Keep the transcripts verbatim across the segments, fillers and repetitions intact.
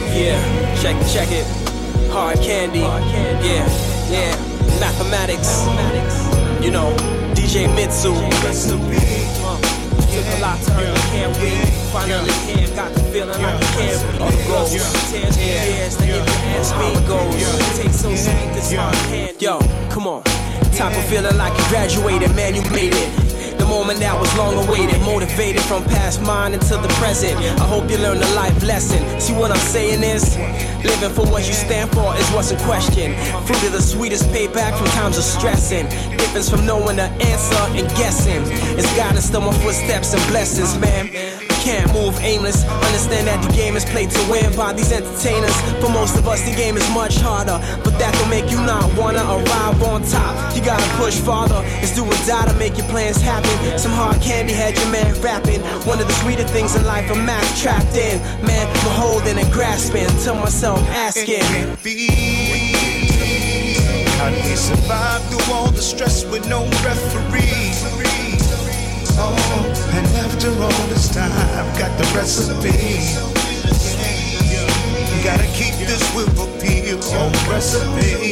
Yeah, check it, check it. Hard candy. Yeah, yeah. Mathematics. You know, D J Mitsu. Took a lot to earn, can't wait. Finally here, got the feeling like you can't wait. All the goals, tears, years, now if you ask me, goes. Taste so sweet, this hard candy. Yo, come on. Type of feeling like you graduated, man, you made it. The moment that was long awaited, motivated from past mine into the present. I hope you learn a life lesson. See what I'm saying is, living for what you stand for is what's in question. Fruit of the sweetest payback from times of stressing. Difference from knowing the answer and guessing. It's guidance to my footsteps and blessings, man. Can't move aimless. Understand that the game is played to win by these entertainers. For most of us, the game is much harder, but that don't make you not wanna arrive on top. You gotta push farther. It's do or die to make your plans happen. Some hard candy had your man rapping. One of the sweeter things in life, a math trapped in. Man, I'm holding and grasping. Tell myself, asking. How do we survive through all the stress with no referee? Oh, and after all this time, got the recipe. Gotta keep this whip appeal on recipe.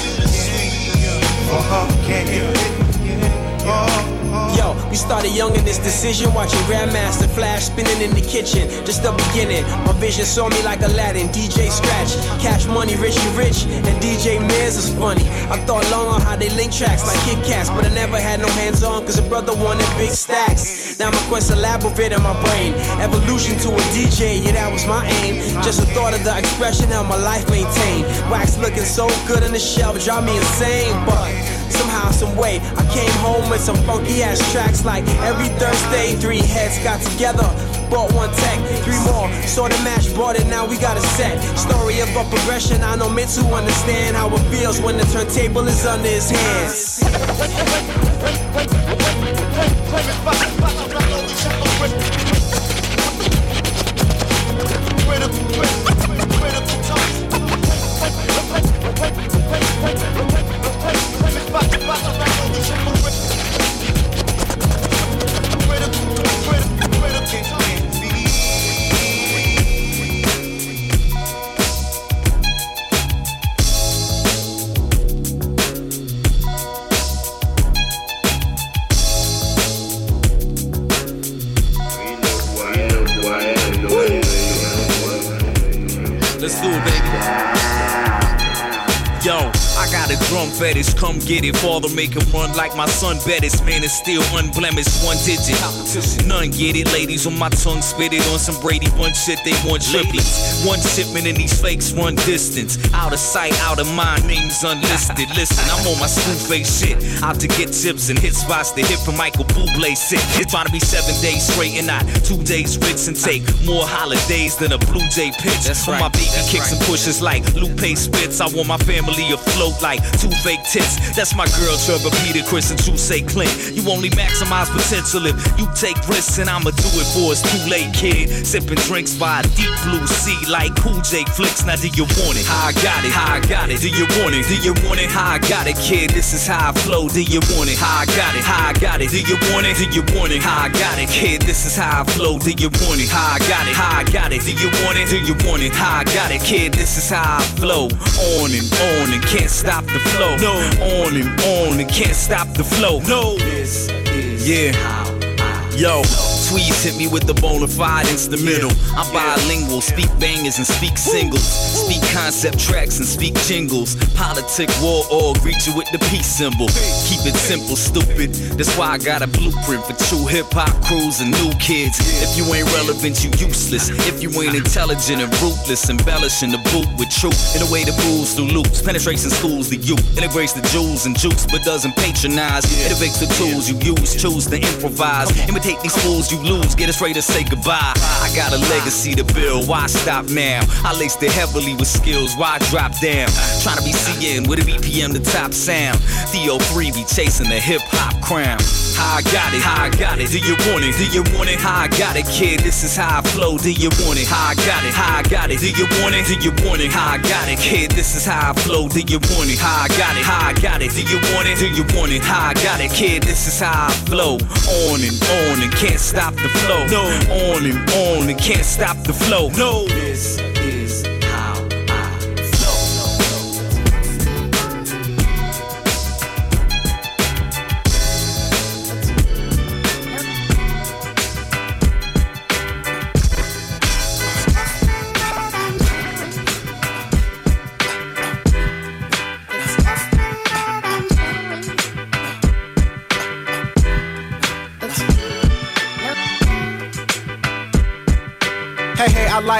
For hard candy. Yo, we started young in this decision, watching Grandmaster Flash spinning in the kitchen. Just the beginning, my vision saw me like Aladdin, D J Scratch, Cash Money, Richie Rich, and D J Miz is funny. I thought long on how they link tracks like Kit Kats, but I never had no hands on, cause a brother wanted big stacks. Now my quest elaborate in my brain, evolution to a D J, yeah that was my aim. Just the thought of the expression, how my life maintained. Wax looking so good on the shelf, drive me insane, but somehow, some way, I came home with some funky ass tracks like every Thursday, three heads got together, bought one tech, three more, saw the match, bought it, now we got a set. Story of a progression, I know Mitsu understand how it feels when the turntable is under his hands. Drum fetish, come get it. Father make him run like my son Bettis. Man is still unblemished, one digit. None get it. Ladies on my tongue spit it on some Brady Bunch shit. They want triplets. One shipment and these fakes run distance. Out of sight, out of mind, names unlisted. Listen, I'm on my spoon face shit. Out to get tips and hit spots to hit from Michael Bublé sit. It's trying to be seven days straight and not two days rich and take more holidays than a Blue Jay pitch. That's right. My baby That's kicks right. and pushes like Lupe spits. I want my family afloat like two fake tits. That's my girl, Trevor, Peter, Chris, and True say Clint. You only maximize potential if you take risks, and I'ma do it for it's too late, kid. Sipping drinks by a deep blue sea like Cool J flicks. Now do you want it? How I got it? How I got it? Do you want it? Do you want it? How I got it, kid? This is how I flow. Do you want it? How I got it? How I got it? Do you want it? Do you want it? How I got it, kid? This is how I flow. Do you want it? How I got it? How I got it? Do you want it? Do you want it? How I got it, kid? This is how I flow. On and on and can't stop the flow. No, on and on and can't stop the flow. No, this is yeah. How I Yo. Tweez hit me with the bona fide instrumental. I'm bilingual, speak bangers and speak singles, speak concept tracks and speak jingles. Politic war or greet you with the peace symbol. Keep it simple, stupid. That's why I got a blueprint for true hip hop crews and new kids. If you ain't relevant, you useless. If you ain't intelligent and ruthless, embellishing the boot with truth in a way that moves through loops. Penetration schools the youth, integrates the jewels and jukes, but doesn't patronize. Innovates the tools you use, choose to improvise. Imitate these fools you lose, get us ready to say goodbye. I got a legacy to build, why stop now? I laced it heavily with skills, why drop down? Trying to be C N with a B P M, the top sound. D O three be chasing the hip hop crown. How I got it, how I got it, do you want it? Do you want it? How I got it, kid, this is how I flow. Do you want it? How I got it, how I got it, do you want it? Do you want it? How I got it, kid, this is how I flow. Do you want it? How I got it, how I got it, do you want it? Do you want it? How I got it, kid, this is how I flow. On and on and can't stop the flow. No, on and on and can't stop the flow. No, this is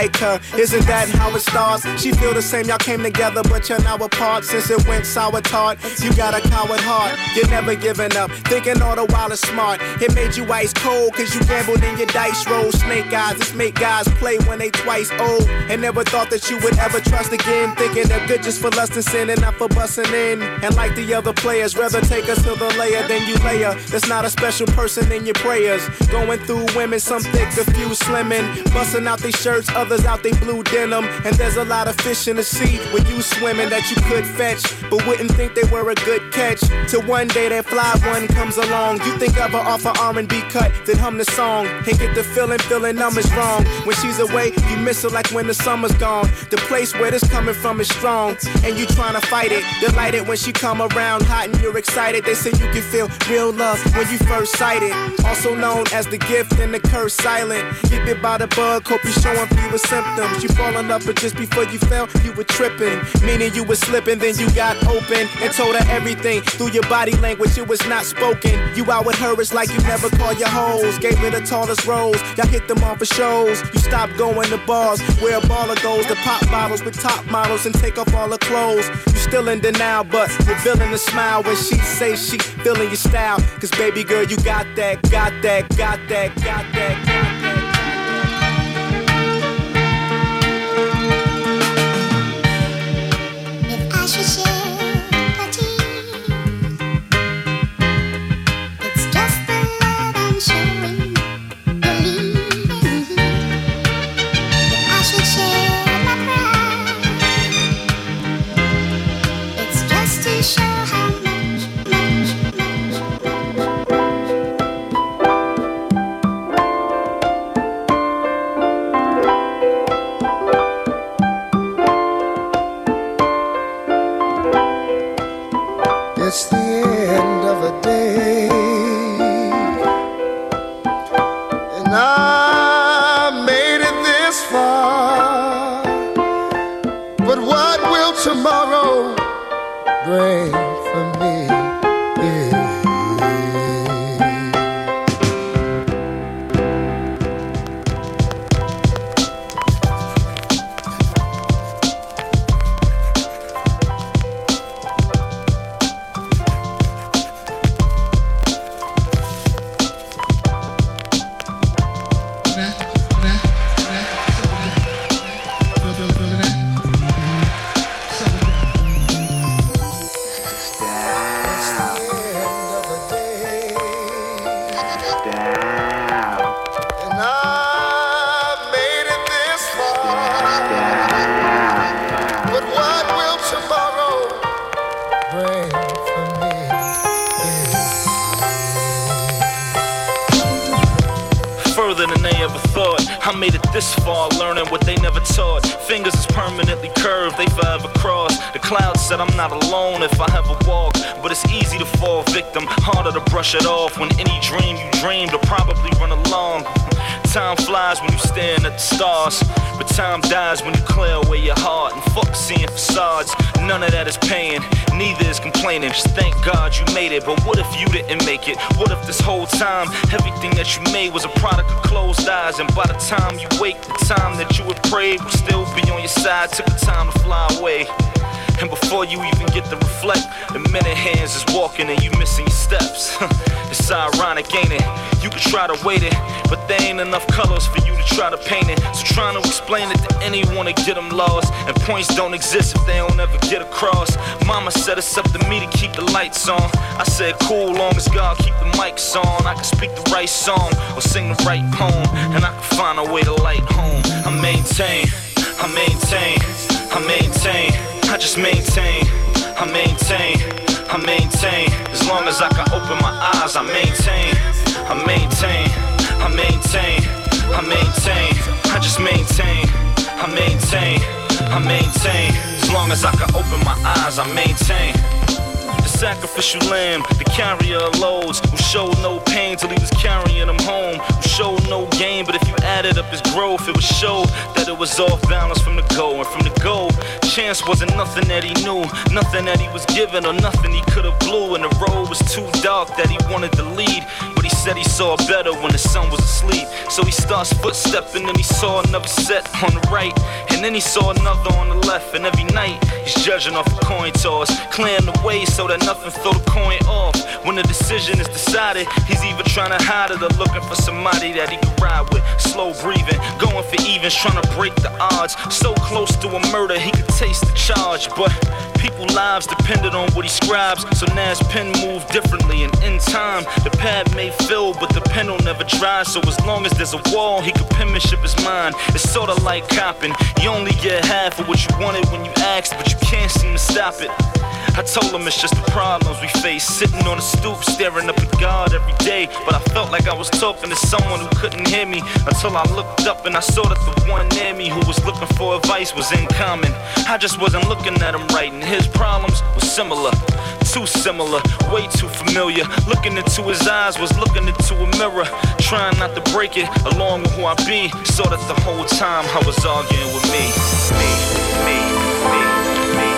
like her. Isn't that how it starts? She feel the same, y'all came together, but you're now apart. Since it went sour tart, you got a coward heart. You're never giving up, thinking all the while it's smart. It made you ice cold, cause you gambled in your dice roll. Snake eyes, this make guys play when they twice old. And never thought that you would ever trust again. Thinking they're good just for lust and sin and not for busting in. And like the other players, rather take us to the layer than you layer. There's not a special person in your prayers. Going through women, some thick, a few slimming. Busting out their shirts, others out they blue denim. And there's a lot of fish in the sea when you swimming that you could fetch, but wouldn't think they were a good catch. Till one day that fly one comes along. You think of her off an R and B cut, then hum the song. And get the feeling, feeling numbers wrong. When she's away, you miss her like when the summer's gone. The place where this coming from is strong, and you trying to fight it. Delighted when she come around hot and you're excited. They say you can feel real love when you first sight it. Also known as the gift and the curse silent. Get bit by the bug, hope you showing fewer symptoms. You fall in love, but just before you fell, you were tripping. Meaning you were slipping, then you got open and told her everything through your body language. It was not spoken. You out with her, it's like you never call your hoes. Gave her the tallest rose, y'all hit them on for shows. You stopped going to bars where a baller goes to pop bottles with top models and take off all her clothes. You still in denial, but revealing a smile when she say she feeling your style. Cause baby girl, you got that, got that, got that, got that, got that. If I should share a tease, it's just the love I'm showing, believing. If I should share my pride, it's just to show how much, much, It's the end of a day, and I made it this far. But what will tomorrow bring for me? I made it this far, learning what they never taught. Fingers is permanently curved, they forever cross. The cloud said I'm not alone if I ever walk, but it's easy to fall victim, harder to brush it off. When any dream you dreamed will probably run along. Time flies when you staring at the stars, but time dies when you clear away your heart. And fuck seeing facades, none of that is paying, neither is complaining. Just thank God you made it, but what if you didn't make it? What if this whole time, everything that you made was a product of closed eyes? And by the time you wake, the time that you had prayed will still be on your side. Took the time to fly away, and before you even get to reflect, the minute hands is walking and you missing your steps. It's ironic, ain't it? You could try to wait it, but there ain't enough colors for you to try to paint it. So trying to explain it to anyone to get them lost, and points don't exist if they don't ever get across. Mama said it's up to me to keep the lights on. I said cool, long as God keep the mics on. I can speak the right song or sing the right poem, and I can find a way to light home. I maintain, I maintain, I maintain, I just maintain, I maintain, I maintain. As long as I can open my eyes, I maintain, I maintain, I maintain, I maintain, I just maintain, I maintain, I maintain. As long as I can open my eyes, I maintain. The sacrificial lamb, the carrier of loads, who showed no pain till he was carrying them home, who showed no gain, but if you added up his growth, it would show that it was off balance from the go. And from the go, chance wasn't nothing that he knew, nothing that he was given or nothing he could have blew. And the road was too dark that he wanted to lead, but he said he saw better when the sun was asleep. So he starts footstepping and he saw another set on the right, and then he saw another on the left. And every night he's judging off a coin toss, clearing the way so that nothing throw the coin off. When the decision is decided, he's either trying to hide it or looking for somebody that he can ride with. Slow breathing, going for evens, trying to break the odds. So close to a murder, he could taste the charge. But people's lives depended on what he scribes, so now his pen moved differently. And in time, the pad may fill, but the pen will never dry. So as long as there's a wall, he could penmanship his mind. It's sorta like copping. You only get half of what you wanted when you asked, but you can't seem to stop it. I told him it's just the problems we face, sitting on a stoop, staring up at God every day. But I felt like I was talking to someone who couldn't hear me, until I looked up and I saw that the one near me who was looking for advice was in common. I just wasn't looking at him right, and his problems were similar. Too similar, way too familiar. Looking into his eyes was looking into a mirror, trying not to break it along with who I be. Saw that the whole time I was arguing with me. Me, me, me, me.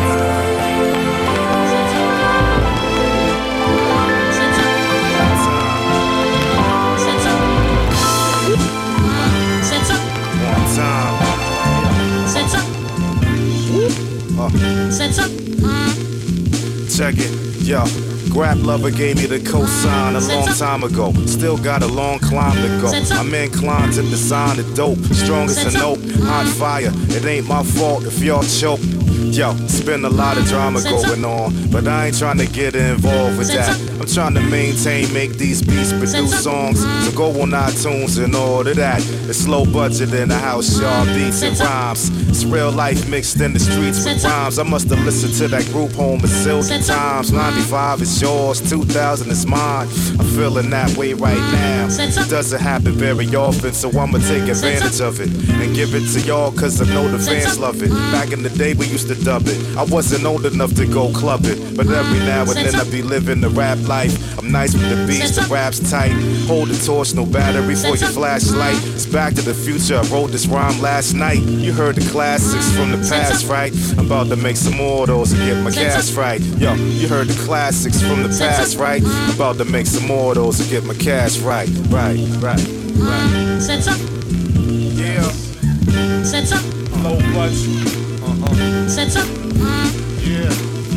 Check it, yo. Grab Lover gave me the cosign a long time ago. Still got a long climb to go. I'm inclined to design the dope. Strongest an oak, hot fire. It ain't my fault if y'all choke. Yo, it's been a lot of drama going on, but I ain't trying to get involved with that. I'm trying to maintain, make these beats, produce songs. So go on iTunes and all of that. It's low budget in the house, y'all. Beats and rhymes. It's real life mixed in the streets with rhymes. I must have listened to that group home a zillion times. ninety-five is yours, two thousand is mine. I'm feeling that way right now. It doesn't happen very often, so I'ma take advantage of it and give it to y'all, cause I know the fans love it. Back in the day we used to dub it. I wasn't old enough to go club it, but every now and then I be living the rap life. I'm nice with the beats, the rap's tight. Hold the torch, no battery for your flashlight. It's Back to the Future, I wrote this rhyme last night. You heard the classics from the past, right? I'm about to make some more of those and get my cash right. Yo, you heard the classics from the past, right? I'm about to make some more of those and get my cash right. Right, right, right. Set up. Yeah. Set up. Low budget. Uh-huh. Set up. Yeah.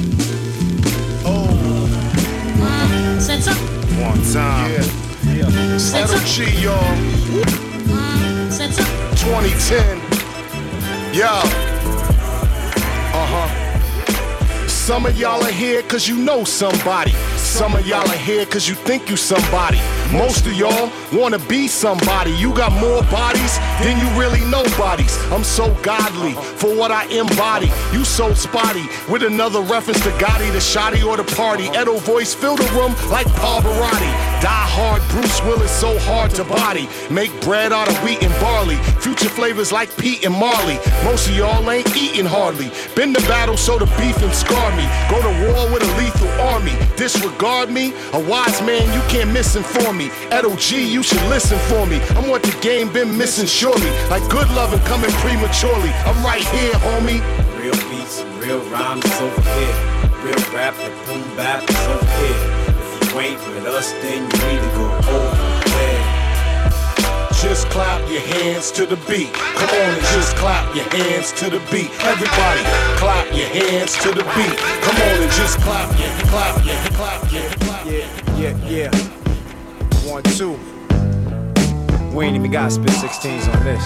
Oh. Set up. One time. Yeah. Yeah. L G, y'all. Set up. twenty ten. Yo. Uh-huh. Some of y'all are here cause you know somebody. Some of y'all are here cause you think you somebody. Most of y'all wanna be somebody. You got more bodies than you really know bodies. I'm so godly for what I embody. You so spotty with another reference to Gotti, the shoddy, or the party. Edo voice fill the room like Pavarotti. Die hard, Bruce Willis, so hard to body. Make bread out of wheat and barley. Future flavors like Pete and Marley. Most of y'all ain't eating hardly. Been to battle so the beef and scar me. Go to war with a lethal army. Disregard me, a wise man you can't misinform me. Edo G, you should listen for me. I'm what the game been missing surely. Like good loving coming prematurely. I'm right here, homie. Real beats and real rhymes is over here. Real rap and boom bap is over here. If you ain't with us, then you need to go over there. Just clap your hands to the beat. Come on and just clap your hands to the beat. Everybody, clap your hands to the beat. Come on and just clap your, clap your, clap your, clap your. Yeah, yeah, yeah. One, two. We ain't even got spit sixteens on this.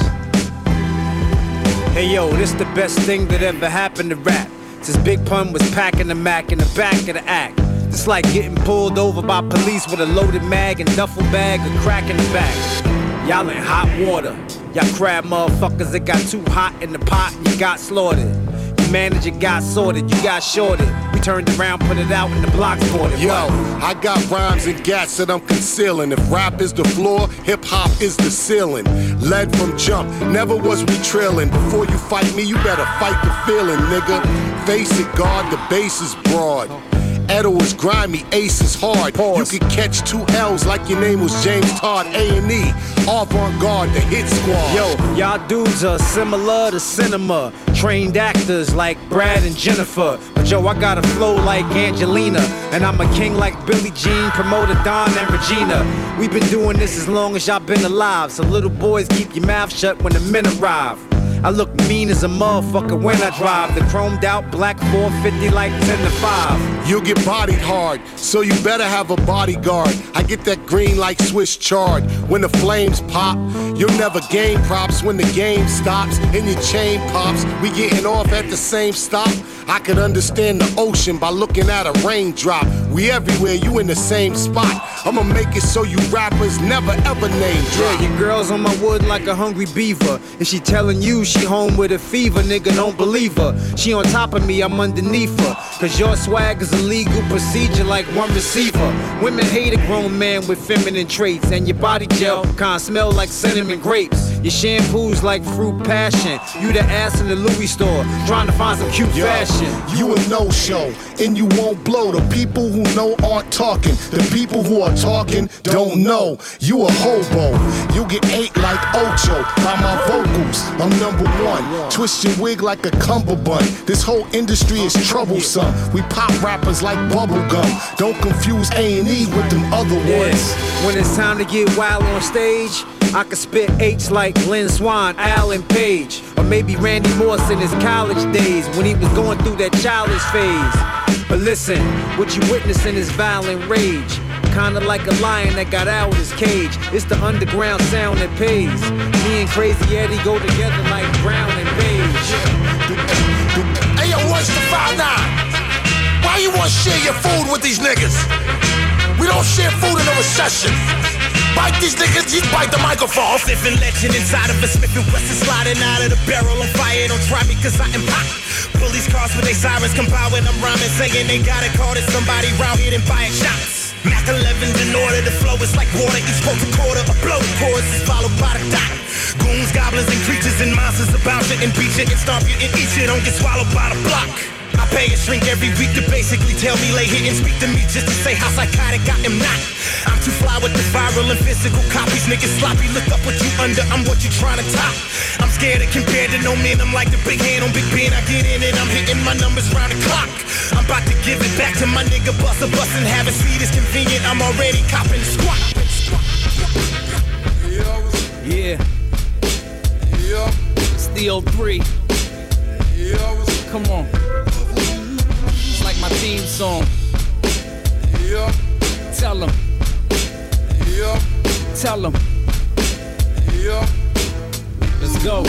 Hey yo, this the best thing that ever happened to rap. Since Big Pun was packing the Mac in the back of the act. It's like getting pulled over by police with a loaded mag and duffel bag or crack in the back. Y'all in hot water. Y'all crab motherfuckers that got too hot in the pot and you got slaughtered. Your manager got sorted, you got shorted. We turned around, put it out, and the blocks bought it. Yo, I got rhymes and gats that I'm concealing. If rap is the floor, hip hop is the ceiling. Led from jump, never was we trailing. Before you fight me, you better fight the feeling, nigga. Face it, God, the base is broad. Edo is grimy, Ace is hard. Pause. You can catch two L's like your name was James Todd. A and E, Avant-Garde, the hit squad. Yo, y'all dudes are similar to cinema. Trained actors like Brad and Jennifer. But yo, I got a flow like Angelina. And I'm a king like Billie Jean, promoter Don and Regina. We've been doing this as long as y'all been alive. So little boys, keep your mouth shut when the men arrive. I look mean as a motherfucker when I drive the chromed out black four fifty like ten to five. You'll get bodied hard, so you better have a bodyguard. I get that green like Swiss chard. When the flames pop, you'll never gain props. When the game stops and your chain pops, we getting off at the same stop. I could understand the ocean by looking at a raindrop. We everywhere, you in the same spot. I'ma make it so you rappers never ever name drop. Yeah, your girl's on my wood like a hungry beaver. If she telling you she home with a fever, nigga, don't believe her. She on top of me, I'm underneath her. Cause your swag is a legal procedure like one receiver. Women hate a grown man with feminine traits. And your body gel kinda smell like cinnamon grapes. Your shampoo's like fruit passion. You the ass in the Louis store, trying to find some cute Yo, fashion. You a no-show, and you won't blow. The people who know aren't talking. The people who are talking don't know. You a hobo. You get ate like Ocho by my vocals. I'm number one. Twist your wig like a cummerbund. This whole industry is troublesome. We pop rappers like bubblegum. Don't confuse A and E with them other ones. Yes. When it's time to get wild on stage, I can spit H like Lynn Swan, Alan Page. Or maybe Randy Moss in his college days when he was going through that childish phase. But listen, what you witnessing is violent rage. Kinda like a lion that got out of his cage. It's the underground sound that pays. Me and Crazy Eddie go together like Brown and Beige. Hey yo, what's the five nine? Why you wanna share your food with these niggas? We don't share food in a recession. Bite these niggas, you bite the microphone. Living legend inside of a Smith and Wesson, sliding out of the barrel on fire. Don't try me cause I am hot. Police cars with their sirens come by when I'm rhyming, saying they got it caught at somebody round here and buying shots. Mac elevens in order, the flow is like water. Each quote a quarter, a blow chorus is followed by the dot. Goons, goblins, and creatures and monsters about you and beat you and stomp you and eat you. Don't get swallowed by the block. I pay a shrink every week to basically tell me, lay here and speak to me just to say how psychotic I am not. I'm too fly with the viral and physical copies. Niggas sloppy, look up what you under, I'm what you trying to top. I'm scared of compared to no man, I'm like the big hand on Big Ben. I get in and I'm hitting my numbers round the clock. I'm about to give it back to my nigga Buster Bust and have a seat is convenient. I'm already copping the squat. Yeah. Yeah. It's the oh three. Yeah. Come on. It's like my theme song. Yeah. Tell them. Yeah. Tell them. Yeah. Let's go.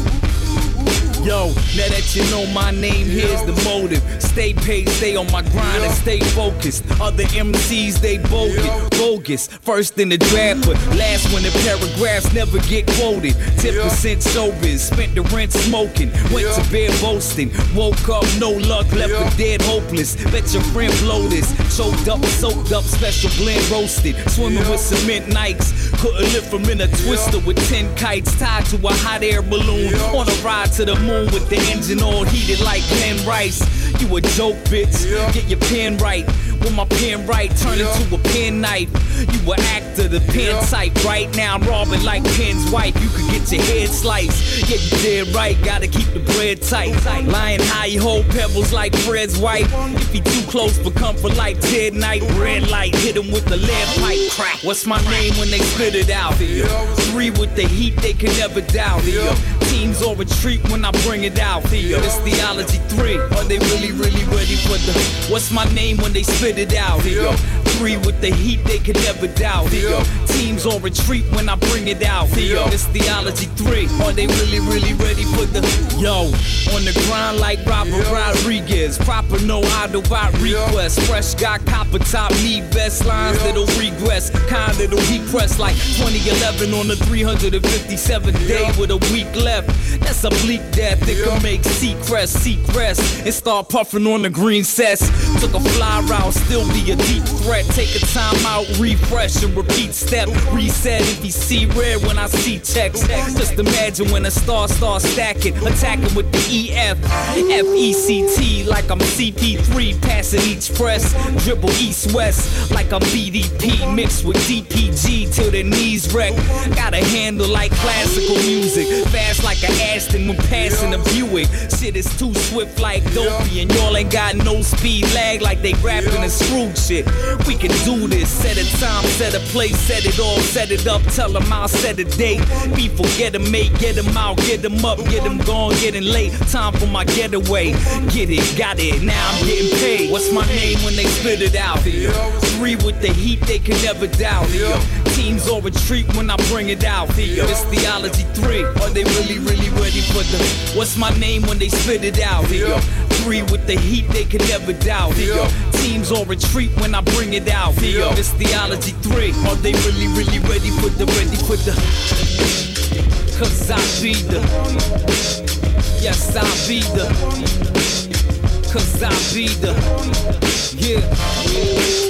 Yo, now that you know my name, here's the motive. Stay paid, stay on my grind and stay focused. Other M Cs, they bogus, bogus. First in the draft, but last when the paragraphs never get quoted. ten percent showbiz, spent the rent smoking. Went to bed boasting, woke up, no luck, left for dead hopeless. Bet your friend blow this. Choked up, soaked up, special blend roasted. Swimming with cement Nikes. Couldn't lift from in a twister with ten kites tied to a hot air balloon. On a ride to the moon with the engine all heated like Pen Rice. You a joke, bitch. Get your pen right. With my pen right, turn into a pen knife. You a actor, the pen type. Right now I'm robbing like Pen's wife. You could get your head sliced. Yeah, you dead right. Gotta keep the bread tight. Lying high, you hold pebbles like Fred's wife. If he too close for comfort like Ted Knight. Red light, hit him with the lead pipe. Crack. What's my name when they spit it out here? Three with the heat, they can never doubt here. Teams on retreat when I bring it out here. It's Theology three. Are they really, really ready for the? What's my name when they spit it out here? Three with the heat, they can never doubt here. Teams on retreat when I bring it out here. It's Theology three. Are they really, really ready for the? Yo, on the grind like Robert Rodriguez. Proper no Autobot request. Fresh got copper top, need best lines that'll regress. Kind that'll heat press like twenty eleven on the three hundred fifty-seventh day with a week left. That's a bleak death. It can make Seacrest, Seacrest, and start puffing on the green sets. Took a fly route, still be a deep threat. Take a time out, refresh and repeat step. Reset if you see red when I see checks. Just imagine when a star starts stacking, attacking with the E F, F E C T like I'm C P three, passing each press. Dribble east-west like I'm B D P, mixed with D P G till the knees wreck. Got a handle like classical music, fast like an Aston when passing a Buick. Shit is too swift like Dopey, and y'all ain't got no speed lag like they rapping a screw shit. We can do this, set a time, set a place, set it all, set it up, tell them I'll set a date. People get them mate, get them out, get them up, get them gone, getting late. Time for my getaway. Get it, got it, now I'm getting paid. What's my name when they spit it out here? Three with the heat, they can never doubt here. Teams all retreat when I bring it out here. It's Theology three. Are they really, really ready for the? What's my name when they spit it out here? Three with the heat, they can never doubt here. Teams all retreat when I bring it out here. It's Theology three. Are they really, really ready for the? Ready for the? Cause I be the. Yes, I be the. Cause I be the. Yeah.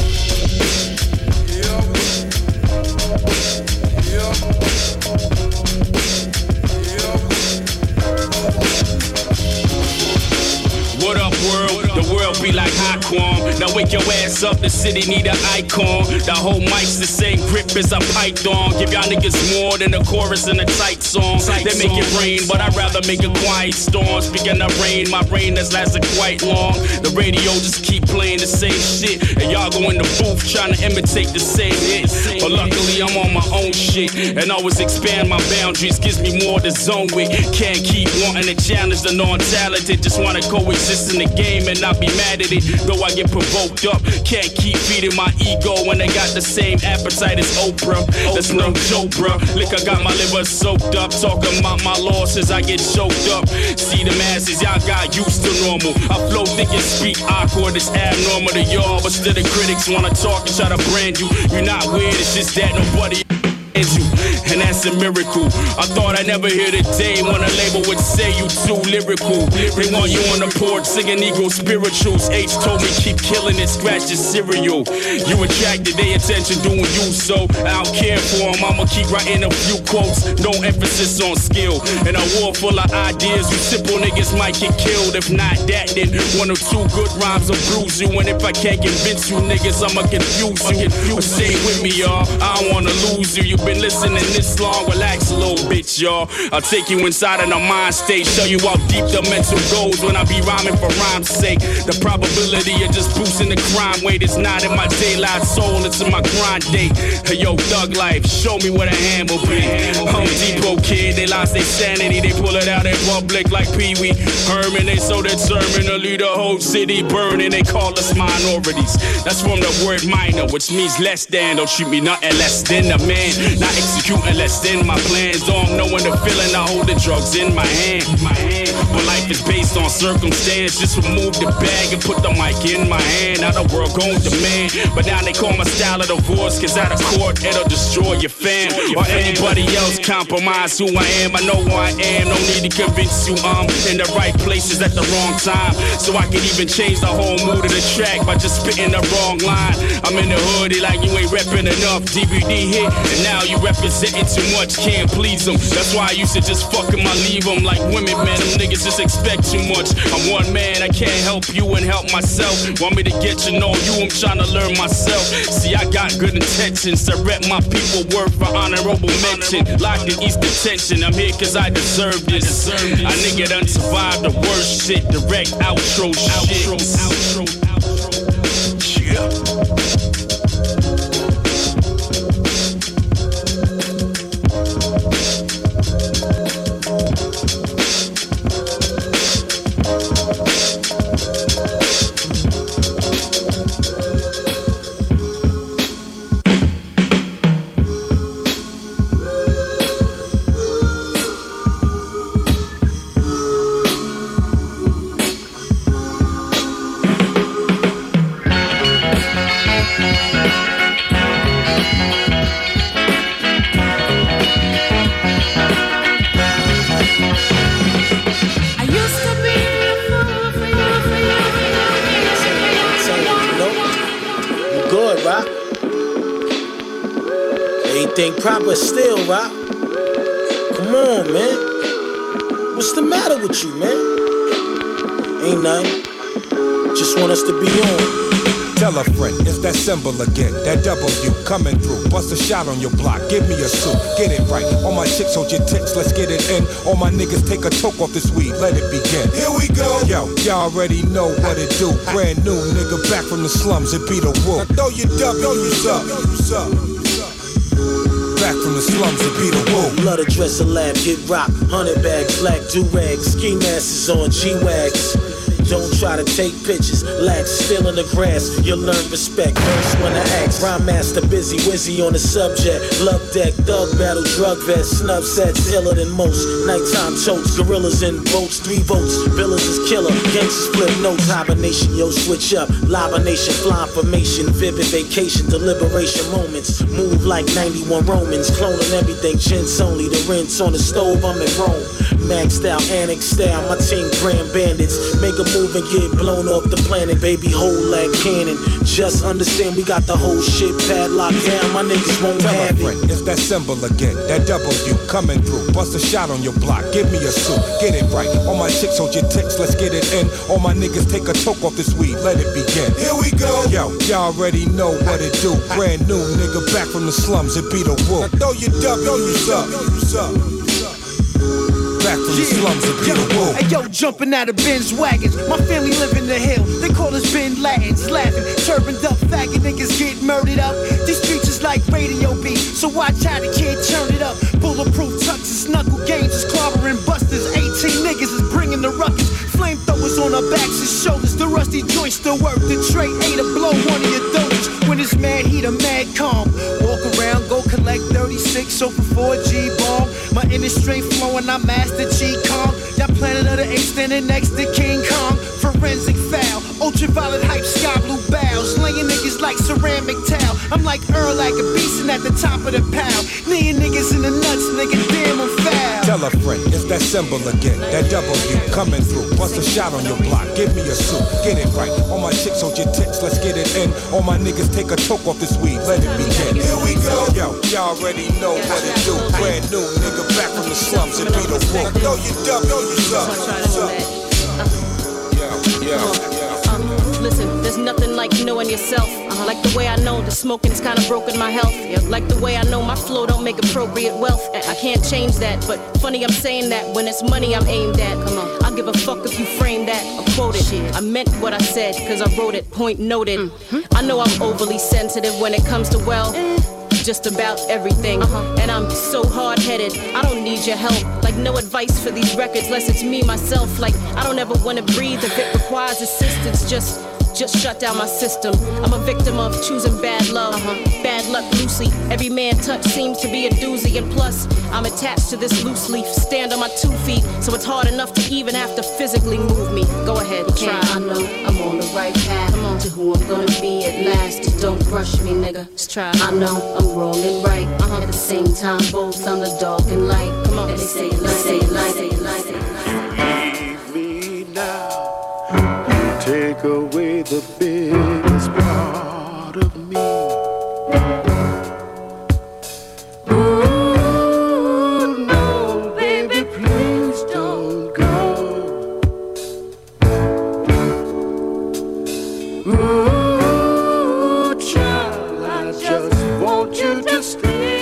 What up, world? The world be like hot quam. Now wake your ass up, the city need an icon. The whole mic's the same grip as a python. Give y'all niggas more than a chorus in a tight song. They make it rain, but I'd rather make a quiet storm. Speaking of rain, my rain has lasted quite long. The radio just keep playing the same shit, and y'all go in the booth trying to imitate the same hit. But luckily I'm on my own shit, and always expand my boundaries. Gives me more to zone with. Can't keep wanting to challenge the non-talented. Just wanna coexist in the game and not be mad at it. Though I get provoked up, can't keep feeding my ego when they got the same appetite as Oprah. That's no joke, bruh. Liquor got my liver soaked up. Talking about my losses, I get choked up. See the masses, y'all got used to normal. I flow thick and speak awkward. It's abnormal to y'all, but still the critics wanna talk and try to brand you. You're not weird, it's just that nobody is you, and that's a miracle. I thought I'd never hear the day when a label would say you too lyrical. They want you on the porch singing Negro spirituals. H told me keep killing it, scratch your cereal. You attracted their attention doing you, so I don't care for them. I'ma keep writing a few quotes, no emphasis on skill. In a war full of ideas, you simple niggas might get killed. If not that, then one or two good rhymes will bruise you. And if I can't convince you niggas, I'ma confuse you. But stay with me, y'all, I don't wanna lose you. You been listening this long, relax a little bit, y'all. I'll take you inside of the mind state, show you how deep the mental goes when I be rhyming for rhyme's sake. The probability of just boosting the crime weight is not in my daylight soul, it's in my grind date. Hey yo, thug life, show me where the hand will be. Home Depot kid, they lost their sanity, they pull it out in public like Pee Wee Herman. They so determined to lead the whole city burning, they call us minorities. That's from the word minor, which means less than. Don't treat me nothing less than a man. Not executing less than my plans. Though I'm knowing the feeling, I hold the drugs in my hand. My hand. But life is based on circumstance. Just remove the bag and put the mic in my hand. Now the world gon' demand. But now they call my style a divorce, cause out of court it'll destroy your fam. Or anybody else compromise who I am. I know who I am. No need to convince you I'm in the right places at the wrong time. So I can even change the whole mood of the track by just spitting the wrong line. I'm in the hoodie like you ain't reppin' enough. D V D hit and now you representing too much, can't please them. That's why I used to just fuck them, I leave them like women, man. Them niggas just expect too much. I'm one man, I can't help you and help myself. Want me to get to know you, I'm trying to learn myself. See, I got good intentions to rep my people, work for honorable mention. Locked in East detention, I'm here cause I deserve this. A nigga done survived the worst shit. Direct outro shit. Outro, outro, outro. Yeah. Everything proper still, right? Come on, man. What's What's the matter with you, man? Ain't nothing. Just want us to be on. Tell a friend, it's that symbol again, that W coming through. Bust a shot on your block, give me a suit, get it right. All my chicks hold your tits, let's get it in. All my niggas take a toke off this weed, let it begin. Here we go. Yo, y'all already know what it do. Brand new nigga back from the slums, it be the woo. Now throw your dub, throw your up, back from the slums, it be the woo. Blood a dresser lab, get rock, hundred bags, black do-rags, ski masks on G-Wags. Don't try to take pictures, lax, still in the grass. You'll learn respect, first when I ask. Rhyme master, busy, wizzy on the subject. Love deck, thug battle, drug vest. Snub sets, iller than most. Nighttime totes, gorillas in boats. Three votes, villas is killer. Gangsters flip notes, hibernation, yo, switch up. Libernation, fly formation, vivid vacation, deliberation moments. Move like ninety-one Romans, cloning everything, gents only. The rinse on the stove, I'm in Rome. Maxed out, annex style, my team grand bandits. Make a move and get blown off the planet, baby, hold like cannon. Just understand we got the whole shit padlocked down, my niggas won't Tell have friend, it. It's that symbol again, that W coming through. Bust a shot on your block, give me a suit, get it right. All my chicks hold your tits, let's get it in. All my niggas take a toke off this weed, let it begin. Here we go. Yo, y'all already know what it do. Brand new nigga back from the slums, it be the woo. Now throw your dub, throw your up, back from the slums, it be the woo. Hey yo, jumping out of Benz wagons. My family live in the hill. They call us Ben Latins, laughing. Turbaned up, faggot niggas get murdered up. These streets is like radio beat, so watch how the kid turn it up. Bulletproof tucks, knuckle games is clobbering busters. eighteen niggas is bringing the ruckus. Flamethrowers on our backs and shoulders. The rusty joints still work. The tray ain't a blow one of your doors. When it's mad heat, a mad calm. Walk around, go collect thirty-six over four G bomb. My inner straight flowing, I master G Kong. Y'all planet of the apes standing next to King Kong. Forensic foul, ultraviolet hype, sky blue bows. Laying niggas like ceramic towel. I'm like Earl like a beastin' at the top of the pile. Kneeing niggas in the nuts, nigga, damn I'm foul. Tell a friend, it's that symbol again, that W coming through. Bust a shot on your block, give me a suit, get it right. All my chicks hold your tits, let's get it in. All my niggas take a toke off this weed, let it begin. Here we go. Yo, y'all already know what it do. Brand new nigga back from the slums, it be the woo. Throw your dub, throw your up. Yeah, yeah. Listen, there's nothing like knowing yourself. Uh-huh. Like the way I know the smoking's kinda broken my health. Yep. Like the way I know my flow don't make appropriate wealth. I can't change that, but funny I'm saying that when it's money I'm aimed at. Come on, I'll give a fuck if you frame that or quote it. Shit. I meant what I said, cause I wrote it, point noted. Mm-hmm. I know I'm overly sensitive when it comes to, well, just about everything. Uh-huh. And I'm so hard-headed, I don't need your help. Like no advice for these records, less it's me, myself. Like I don't ever wanna breathe if it requires assistance. Just Just shut down my system. I'm a victim of choosing bad love, uh-huh. bad luck loosely. Every man touch seems to be a doozy. And plus, I'm attached to this loose leaf. Stand on my two feet, so it's hard enough to even have to physically move me. Go ahead, try. I know I'm on the right path. Come on. To who I'm gonna be at last. Just don't rush me, nigga. Just try. I know I'm rolling right. Uh-huh. At the same time, both on the dark and light. Come on. And they say light, say light, say light, say light. Leave me now. Take away the biggest part of me. Ooh, no, baby, please don't go. Ooh, child, I just want you to stay.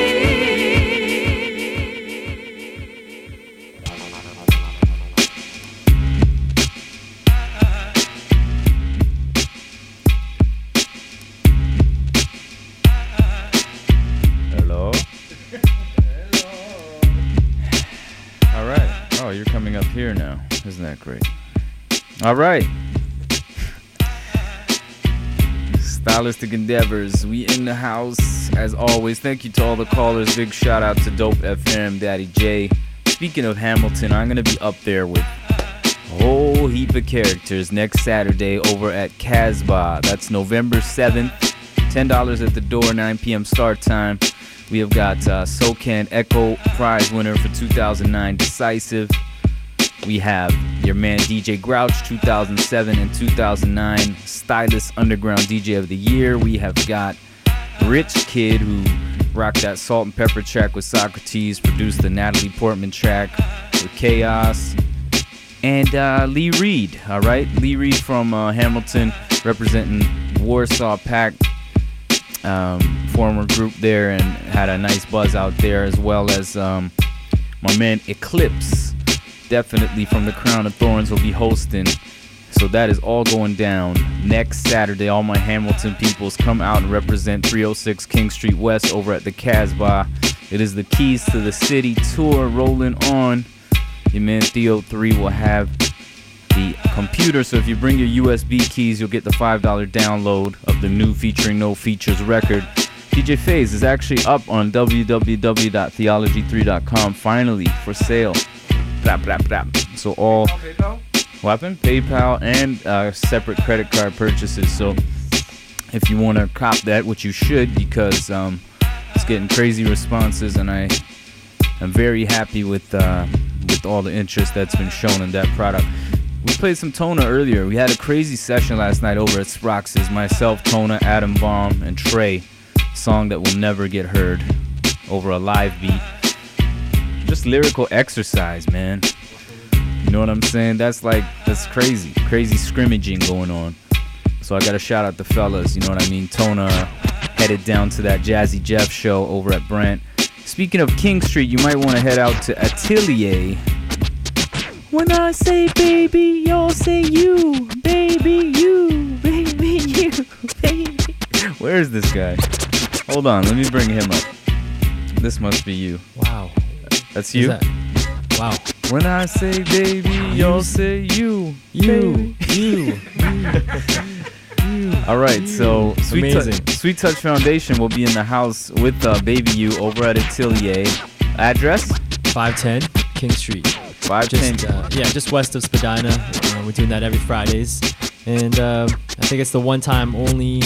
You're coming up here now. Isn't that great? All right. Stylistic Endeavors. We in the house as always. Thank you to all the callers. Big shout out to Dope F M, Daddy J. Speaking of Hamilton, I'm going to be up there with a whole heap of characters next Saturday over at Casbah. That's November seventh. ten dollars at the door, nine p.m. start time. We have got uh, SoCan Echo Prize winner for two thousand nine, Decisive. We have your man D J Grouch, two thousand seven and two thousand nine, Stylist Underground D J of the Year. We have got Rich Kid, who rocked that Salt and Pepper track with Socrates, produced the Natalie Portman track, with Chaos, and uh, Lee Reed. All right, Lee Reed from uh, Hamilton, representing Warsaw Pact, um, former group there, and had a nice buzz out there, as well as um, my man Eclipse, definitely from the Crown of Thorns, will be hosting. So that is all going down next Saturday. All my Hamilton peoples, come out and represent three oh six King Street West over at the Casbah. It is the Keys to the City tour rolling on. Your man Theo three will have the computer, so if you bring your U S B keys, you'll get the five dollar download of the new Featuring No Features record. D J Phase is actually up on w w w dot theology three dot com, finally for sale. Blah, blah, blah. So all what happened? PayPal and uh, separate credit card purchases. So if you want to cop that, which you should, because um, it's getting crazy responses, and I am very happy with uh, with all the interest that's been shown in that product. We played some Tona earlier. We had a crazy session last night over at Sprox's. Myself, Tona, Adam Baum, and Trey. Song that will never get heard over a live beat. Just lyrical exercise, man. You know what I'm saying? That's like, that's crazy. Crazy scrimmaging going on. So I gotta shout out the fellas, you know what I mean? Tona headed down to that Jazzy Jeff show over at Brent. Speaking of King Street, you might want to head out to Atelier. When I say baby, y'all say you. Baby, you. Baby, you. Baby. Where is this guy? Hold on, let me bring him up. This must be you. Wow. That's you? That? Wow. When I say baby, y'all say you. You. You. You. All right, so Sweet, Amazing. Tu- Sweet Touch Foundation will be in the house with uh, Baby You over at Atelier. Address? five ten King Street. five ten Just, uh, yeah, just west of Spadina. Uh, we're doing that every Fridays. And uh, I think it's the one time only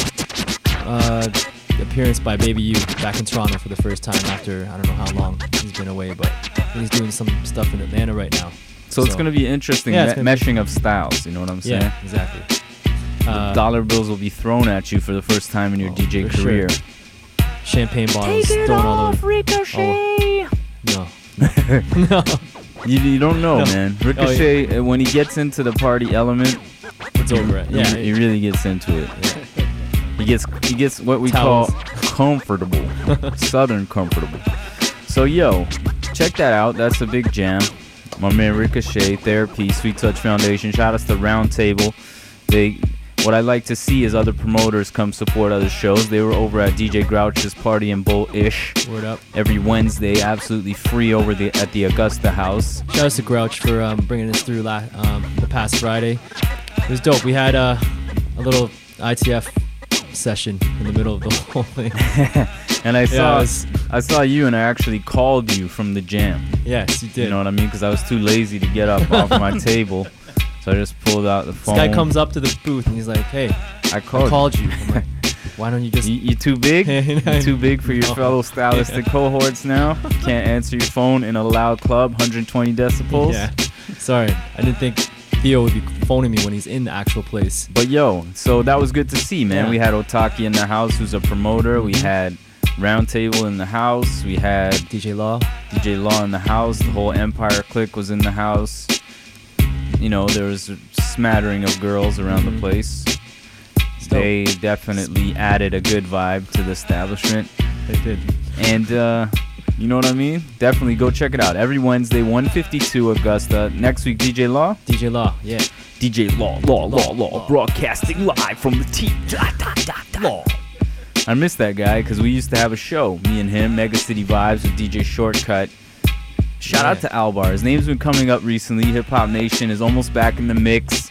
uh, appearance by Baby You back in Toronto for the first time after I don't know how long he's been away, but he's doing some stuff in Atlanta right now. So, so it's going to be interesting, yeah, me- meshing be- of styles, you know what I'm saying? Yeah, exactly. The Uh, dollar bills will be thrown at you for the first time in your oh, D J for career. Sure. Champagne bottles Take it thrown all off, over. Ricochet! No. No. You, you don't know, No. man. Ricochet, Oh, yeah. when he gets into the party element, it's over it. He, Yeah, he really gets into it. Yeah. He gets he gets what we Towels. call comfortable, southern comfortable. So yo, check that out. That's a big jam. My man Ricochet, Therapy, Sweet Touch Foundation. Shout outs to Round Table. They, what I like to see is other promoters come support other shows. They were over at D J Grouch's Party in Bull-ish. Word up. Every Wednesday, absolutely free over the at the Augusta House. Shout out to Grouch for um, bringing us through la- um, the past Friday. It was dope. We had uh, a little I T F session in the middle of the whole thing. And I Yeah, saw it was- I saw you, and I actually called you from the jam. Yes, you did. You know what I mean? Because I was too lazy to get up off my table, so I just pulled out the This phone. guy comes up to the booth and he's like, "Hey, I called, I called you." I'm like, why don't you just? You, you too big? You too big for your No. fellow stylistic cohorts now? Can't answer your phone in a loud club, one hundred twenty decibels? Yeah. Sorry, I didn't think Theo would be phoning me when he's in the actual place. But yo, so that was good to see, man. Yeah. We had Otaki in the house, who's a promoter. We had Round Table in the house. We had D J Law. D J Law in the house. The whole Empire clique was in the house. You know, there was a smattering of girls around Mhm. the place. They definitely added a good vibe to the establishment. They did. And, uh, you know what I mean? Definitely go check it out. Every Wednesday, one fifty-two Augusta. Next week, D J Law? D J Law, yeah. D J Law, Law, Law, Law, broadcasting live from the T. Law. I miss that guy because we used to have a show, me and him, Mega City Vibes with D J Shortcut. Shout Yeah. out to Albar. His name's been coming up recently. Hip Hop Nation is almost back in the mix.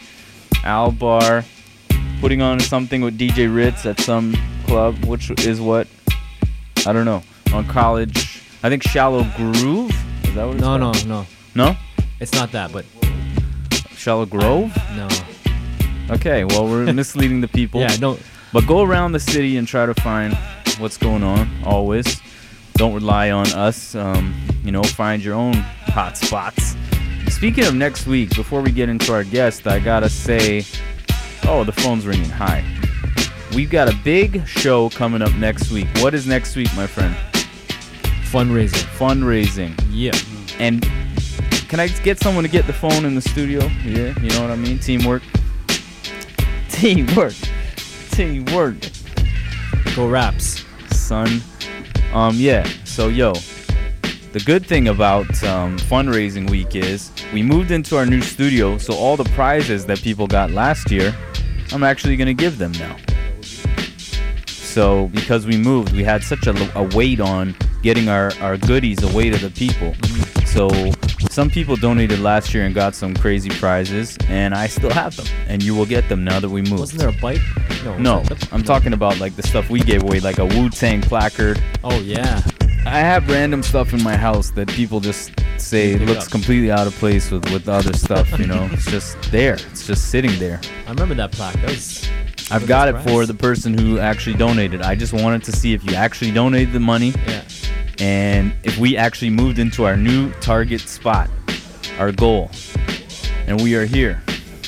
Albar putting on something with D J Ritz at some club, which is what? I don't know. On College, I think Shallow Groove? Is that what it's No, no, called? no. No? It's not that, but Shallow Grove? no. Okay, well, we're misleading the people. Yeah, don't. But go around the city and try to find what's going on, always. Don't rely on us. Um, you know, find your own hot spots. Speaking of next week, before we get into our guest, I gotta say, oh, the phone's ringing. Hi. We've got a big show coming up next week. What is next week, my friend? Fundraising. Fundraising. Yeah. And can can I get someone to get the phone in the studio? Yeah, you know what I mean? Teamwork. Teamwork. Teamwork. Go Raps. Son. Um, yeah. So, yo. The good thing about um, fundraising week is we moved into our new studio, so all the prizes that people got last year, I'm actually going to give them now. So because we moved, we had such a, a weight on getting our, our goodies away to the people. So some people donated last year and got some crazy prizes, and I still have them, and you will get them now that we moved. Wasn't there a bike? No. No, I'm talking about like the stuff we gave away, like a Wu-Tang placard. Oh, yeah. I have random stuff in my house that people just say looks completely out of place with, with other stuff, you know. It's just there. It's just sitting there. I remember that plaque. That was... I've got it for the person who actually donated. I just wanted to see if you actually donated the money. Yeah. And if we actually moved into our new target spot, our goal. And we are here.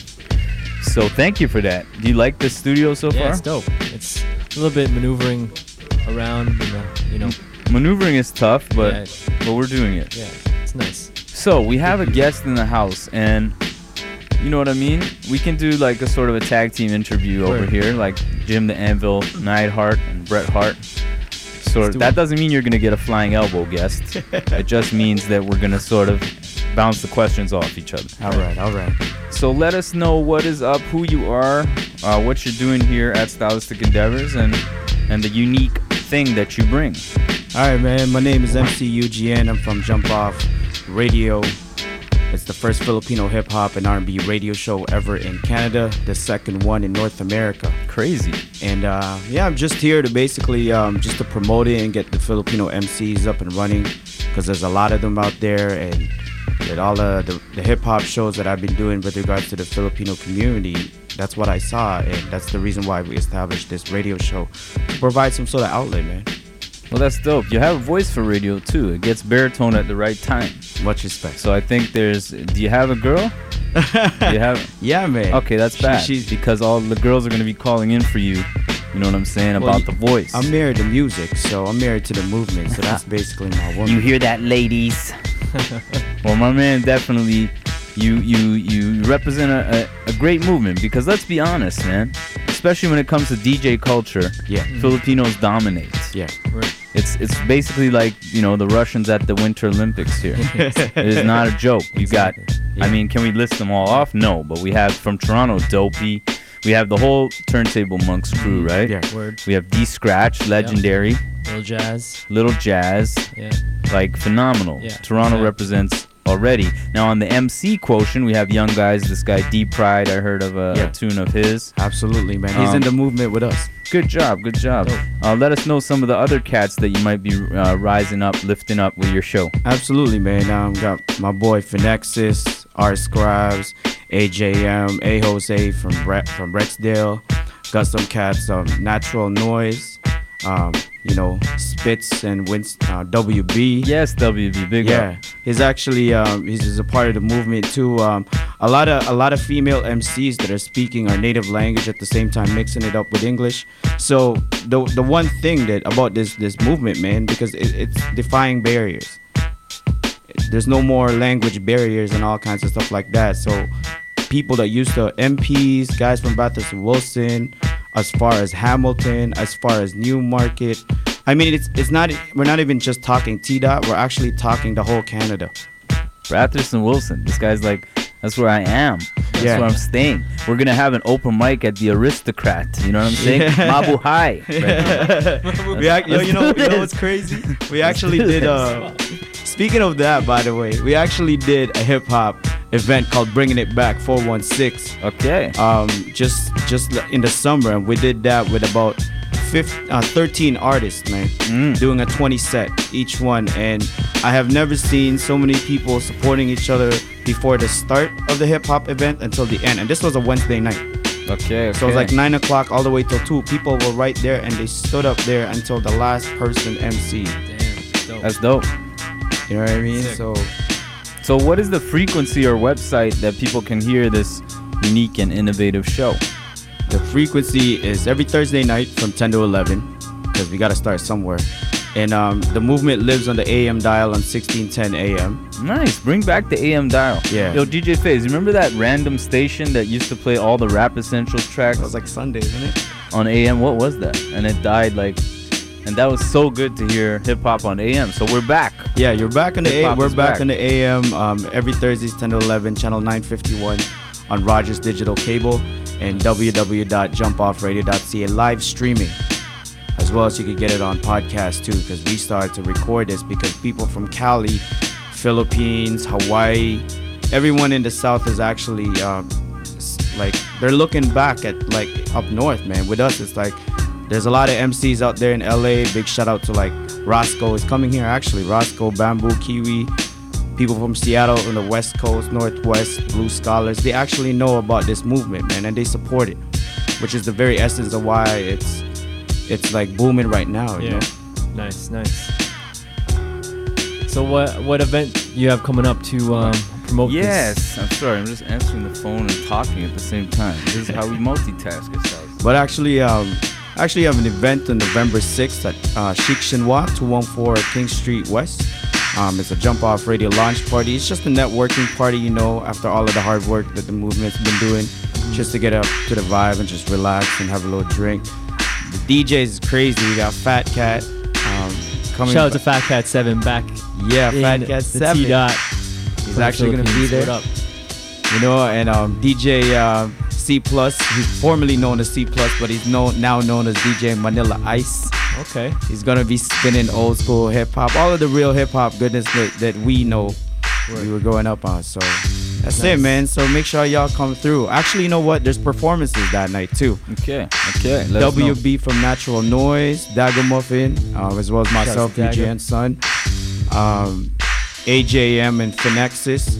So thank you for that. Do you like the studio so yeah, far? It's dope. It's a little bit maneuvering around, you know. You know. Maneuvering is tough, but yeah. but we're doing it. Yeah, it's nice. So we have a guest in the house, and you know what I mean? We can do like a sort of a tag team interview Word. over here, like Jim the Anvil, Neidhart, and Bret Hart. Sort of, that doesn't mean you're gonna get a flying elbow guest. It just means that we're gonna sort of bounce the questions off each other. All right, all right. So let us know what is up, who you are, uh, what you're doing here at Stylistic Endeavors, and and the unique thing that you bring. All right, man. My name is M C U G N. I'm from Jump Off Radio. It's the first Filipino hip hop and R and B radio show ever in Canada, the second one in North America. Crazy. And uh, yeah, I'm just here to basically um, just to promote it and get the Filipino M Cs up and running, because there's a lot of them out there, and that all the, the, the hip hop shows that I've been doing with regards to the Filipino community, that's what I saw, and that's the reason why we established this radio show, to provide some sort of outlet, man. Well, that's dope. You have a voice for radio too. It gets baritone at the right time. Much respect. So I think there's. Do you have a girl? Do you have? Yeah, man. Okay, that's bad. She, she's because all the girls are gonna be calling in for you. You know what I'm saying well, about the voice. I'm married to music, so I'm married to the movement. So that's basically my woman. You hear that, ladies? Well, my man, definitely. You you you represent a, a, a great movement, because let's be honest, man. Especially when it comes to D J culture, yeah, Filipinos dominate. Yeah, it's it's basically like, you know, the Russians at the Winter Olympics here. It is not a joke. You got, yeah. I mean, can we list them all off? No, but we have from Toronto, Dopey. We have the whole Turntable Monks crew, right? Yeah. Word. We have D Scratch, legendary. Yep. Little Jazz. Little Jazz. Yeah. Like phenomenal. Yeah. Toronto yeah. represents already. Now on the M C quotient, we have young guys. This guy Deep Pride, I heard of a, yeah. a tune of his. Absolutely, man. He's um, in the movement with us. Good job, good job. Uh, let us know some of the other cats that you might be uh, rising up, lifting up with your show. Absolutely, man. Um, got my boy Finexis, R Scribes, A J M, A Jose from Bre- from Rexdale. Got some cats, um, Natural Noise. Um, you know, Spitz and Winst- uh, W B. Yes, W B, big yeah. up. He's actually um, he's, he's a part of the movement too. Um, a lot of a lot of female M Cs that are speaking our native language at the same time, mixing it up with English. So the the one thing that about this this movement, man, because it, it's defying barriers. There's no more language barriers and all kinds of stuff like that. So people that used to M Ps, guys from Bathurst and Wilson, as far as Hamilton, as far as Newmarket. I mean, it's it's not. We're not even just talking T DOT. We're actually talking the whole Canada. Bathurst and Wilson. This guy's like, that's where I am. That's yeah. where I'm staying. We're gonna have an open mic at the Aristocrat. You know what I'm saying? Yeah. Mabu High. Right we act, yo, you know, you know what's crazy? We actually did. Uh, speaking of that, by the way, we actually did a hip hop event called Bringing It Back four one six. Okay. Um, just just in the summer, and we did that with about fifteen, uh, thirteen artists, man, mm. doing a twenty set each one. And I have never seen so many people supporting each other before the start of the hip hop event until the end. And this was a Wednesday night. Okay, okay. So it was like nine o'clock all the way till two. People were right there, and they stood up there until the last person M C. Damn, dope. That's dope. You know what I mean? Sick. So. So what is the frequency or website that people can hear this unique and innovative show? The frequency is every Thursday night from ten to eleven, because we got to start somewhere. And um, the movement lives on the A M dial on sixteen ten A M. Nice. Bring back the A M dial. Yeah. Yo, D J Faze, remember that random station that used to play all the Rap Essentials tracks? That was like Sunday, isn't it? On A M. What was that? And it died like... And that was so good to hear hip-hop on A M. So we're back. Yeah, you're back on the A M. Hip-hop We're is back, back. on the A M um, every Thursdays, ten to eleven, channel nine fifty-one on Rogers Digital Cable and w w w dot jump off radio dot c a live streaming. As well as you could get it on podcast too, because we started to record this because people from Cali, Philippines, Hawaii, everyone in the South is actually um, s- like they're looking back at like up north, man. With us, it's like there's a lot of M Cs out there in L A. Big shout out to like Roscoe is coming here actually. Roscoe, Bamboo, Kiwi, people from Seattle on the West Coast, Northwest, Blue Scholars. They actually know about this movement, man, and they support it, which is the very essence of why it's it's like booming right now. You Yeah. know? Nice, nice. So what what event you have coming up to um, promote Yes. this? I'm sorry. I'm just answering the phone and talking at the same time. This is how we multitask ourselves. But actually, um, actually have an event on November sixth at uh, Chic Chinois, two one four King Street West. Um, it's a jump off radio launch party. It's just a networking party, you know, after all of the hard work that the movement's been doing, just to get up to the vibe and just relax and have a little drink. The D J is crazy. We got Fat Cat. Um, coming Shout out to Fat Cat seven back. Yeah, in Fat Cat the seven. T-Dot. He's actually gonna be there. What up? You know, and um, D J uh, C Plus. He's formerly known as C Plus, but he's known now known as D J Manila Ice. Okay. He's gonna be spinning old school hip hop, all of the real hip hop goodness that, that we know Right. we were growing up on. So that's Nice. it, man. So make sure y'all come through. Actually, you know what? There's performances that night too. Okay. Okay. Let us W know. B from Natural Noise, Dagger Muffin, um, as well as myself, Shouts to D J Dagger. and Son, um, A J M and Finexis.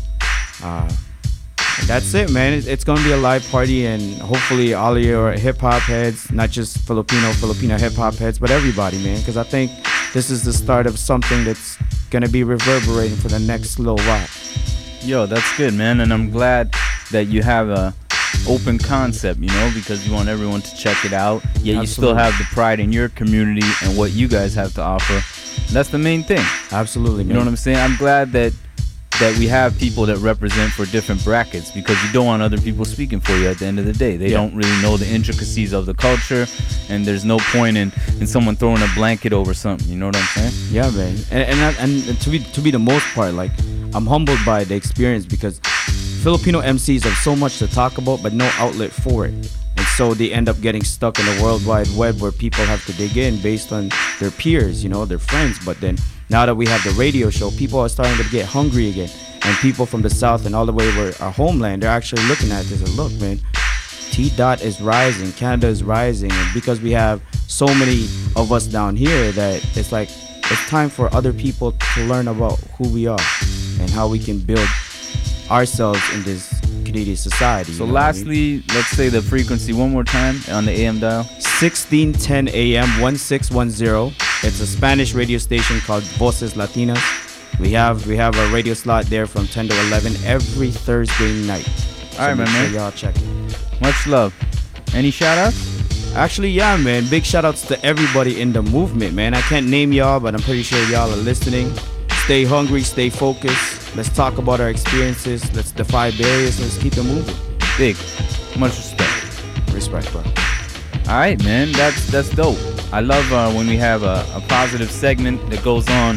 Uh, and that's it, man. It's, it's gonna be a live party, and hopefully all of your hip hop heads, not just Filipino Filipino hip hop heads, but everybody, man. Because I think this is the start of something that's gonna be reverberating for the next little while. Yo, that's good, man. And I'm glad that you have a open concept, you know, because you want everyone to check it out. Yet you still Absolutely. have the pride in your community and what you guys have to offer. That's the main thing. Absolutely, You man. know what I'm saying? I'm glad that that we have people that represent for different brackets, because you don't want other people speaking for you at the end of the day. They Yeah. don't really know the intricacies of the culture, and there's no point in, in someone throwing a blanket over something. You know what I'm saying? Yeah, man. And and, I- and to be to be the most part, like I'm humbled by the experience because Filipino M Cs have so much to talk about, but no outlet for it. And so they end up getting stuck in the World Wide Web where people have to dig in based on their peers, you know, their friends. But then now that we have the radio show, people are starting to get hungry again. And people from the South and all the way where our homeland, they're actually looking at this and look, man, T-Dot is rising, Canada is rising. And because we have so many of us down here that it's like, it's time for other people to learn about who we are and how we can build ourselves in this Canadian society. So you know what I mean? lastly, let's say the frequency one more time on the A M dial. sixteen ten A M one six one zero. It's a Spanish radio station called Voces Latinas. We have we have a radio slot there from ten to eleven every Thursday night. So All right, make my sure man. y'all check it. Much love. Any shout outs? Actually, yeah, man. Big shout outs to everybody in the movement, man. I can't name y'all, but I'm pretty sure y'all are listening. Stay hungry, stay focused. Let's talk about our experiences. Let's defy barriers. Let's keep it moving. Big. Much respect. Respect, bro. All right, man. That's that's dope. I love uh, when we have a, a positive segment that goes on.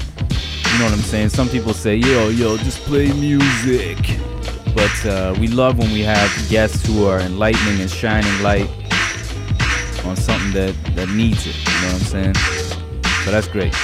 You know what I'm saying? Some people say, yo, yo, just play music. But uh, we love when we have guests who are enlightening and shining light on something that, that needs it. You know what I'm saying? So that's great.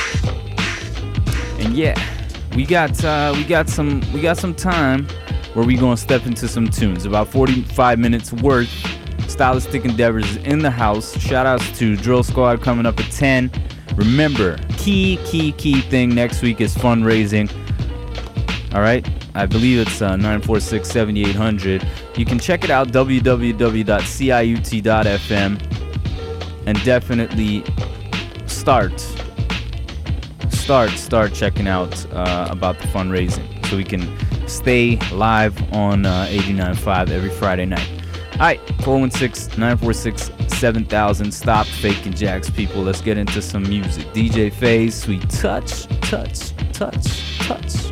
And yeah, we got uh, we got some we got some time where we gonna step into some tunes. About forty-five minutes worth. Stylistic Endeavors is in the house. Shout outs to Drill Squad coming up at ten. Remember, key, key, key thing next week is fundraising. All right? I believe it's uh, nine four six, seven eight zero zero. You can check it out, w w w dot ciut dot f m. And definitely start, start, start checking out uh, about the fundraising so we can stay live on uh, eighty-nine point five every Friday night. Alright, four one six, nine four six, seven thousand. Stop faking jacks, people. Let's get into some music. D J Faze, Sweet Touch, Touch, Touch, Touch.